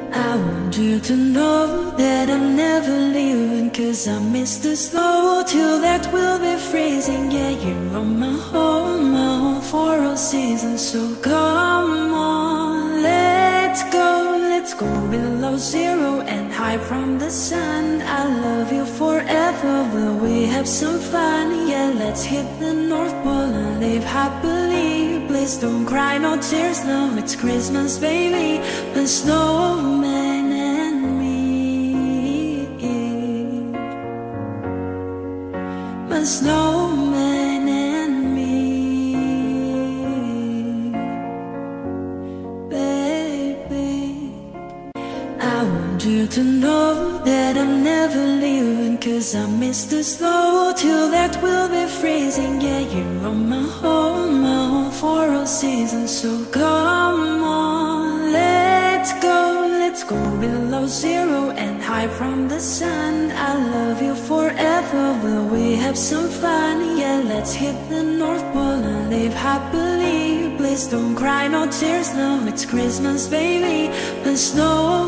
I want you to know that I'm never leaving, 'cause I miss the snow till that will be freezing. Yeah, you're on my home for all seasons. So come on, let's go below zero and hide from the sun. I love you forever, will we have some fun? Yeah, let's hit the North Pole and live happily. Please don't cry, no tears now, it's Christmas, baby. The snowman and me, my snowman and me, baby. I want you to know that I'm never leaving, 'cause I miss the snow till that will be freezing. Yeah, you're on my home for all seasons. So come on, let's go below zero and hide from the sun. I love you forever, will we have some fun? Yeah, let's hit the North Pole and live happily. Please don't cry, no tears now, it's Christmas, baby. The snow